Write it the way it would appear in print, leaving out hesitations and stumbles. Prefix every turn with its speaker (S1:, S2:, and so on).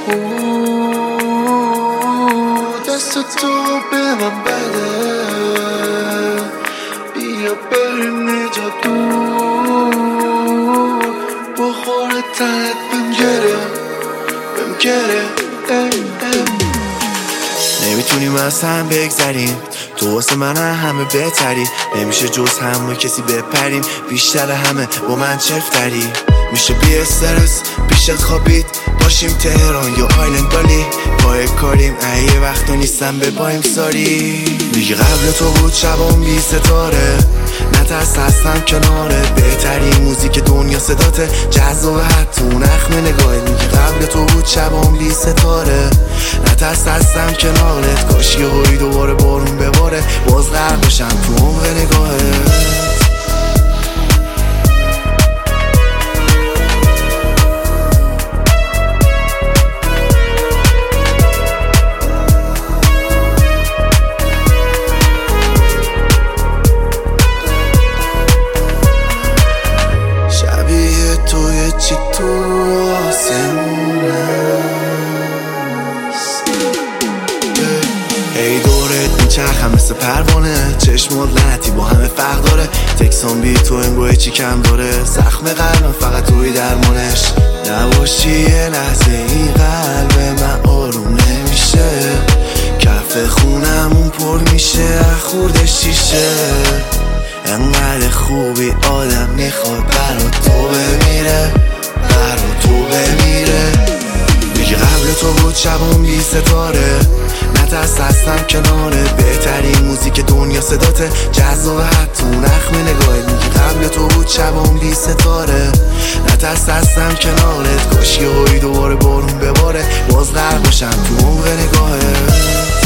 S1: دست تو به من بده، بیا بریم نجا دور، بخور تنت بهم گره نمیتونیم از هم بگذریم، تو واسه من همه بهتری، نمیشه جز هم با کسی بپریم، بیشتر همه با من چفتری، میشه بی استرس پیشت خوابید، باشیم تهران یا آیلند بالی، پای کاریم یه وقتا نیستم ببایم ساری، میگه قبل تو بود شبام بی ستاره، نترس هستم کنارت، بهترین موزیک دنیا صداته، جذاب حتی نخم نگاهت، میگه قبل تو بود شبام بی ستاره، نترس هستم کنارت، کاش یه هایی دوباره بارون بباره، باز غرق بشم تو عمق نگاهت. چی تو آسمون هست، ای دورت میچرخم مثل پروانه، چشمات لعنتی با همه فرق داره، تکسان بی تو انگوه چی کم داره، زخم قلبم فقط توی درمانش، نباشی یه لحظه این قلب من آروم نمیشه، کف خونمون پر میشه خورده شیشه، انقدر خوبی آدم میخواد برا تو بمیره، میگه قبل تو بود شبام بی ستاره، نترس هستم کنارت، بهترین موزیک دنیا صداته، جذاب حتی نخم نگاهت، میگه قبل تو بود شبام بی ستاره، نترس هستم کنارت، کاش یه هایی دوباره بارون بباره، باز غرق باشم تو عمق نگاهت.